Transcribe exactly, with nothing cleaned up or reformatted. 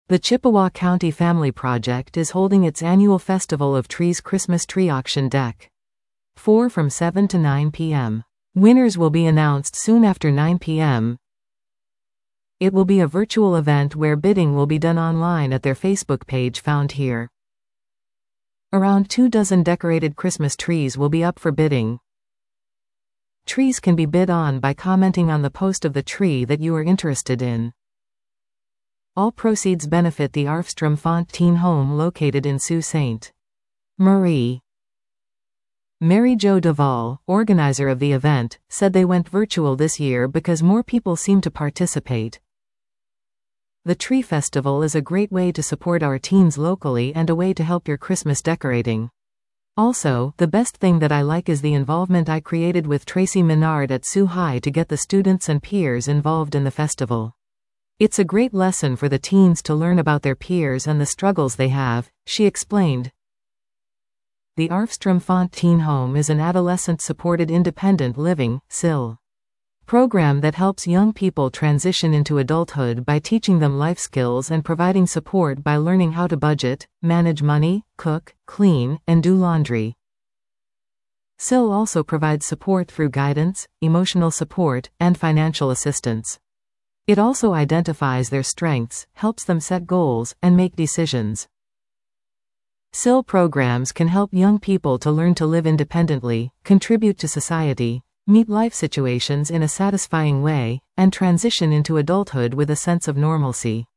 The Chippewa County Family Project is holding its annual Festival of Trees Christmas Tree Auction Deck four from seven to nine p m Winners will be announced soon after nine p m It will be a virtual event where bidding will be done online at their Facebook page found here. Around two dozen decorated Christmas trees will be up for bidding. Trees can be bid on by commenting on the post of the tree that you are interested in. All proceeds benefit the Arfstrom Font Teen Home located in Sault Ste. Marie. Mary Jo Duvall, organizer of the event, said they went virtual this year because more people seem to participate. The Tree Festival is a great way to support our teens locally and a way to help your Christmas decorating. Also, the best thing that I like is the involvement I created with Tracy Menard at Sault High to get the students and peers involved in the festival. It's a great lesson for the teens to learn about their peers and the struggles they have, she explained. The Arfstrom Font Teen Home is an adolescent-supported independent living (S I L) program that helps young people transition into adulthood by teaching them life skills and providing support by learning how to budget, manage money, cook, clean, and do laundry. S I L also provides support through guidance, emotional support, and financial assistance. It also identifies their strengths, helps them set goals, and make decisions. S I L programs can help young people to learn to live independently, contribute to society, meet life situations in a satisfying way, and transition into adulthood with a sense of normalcy.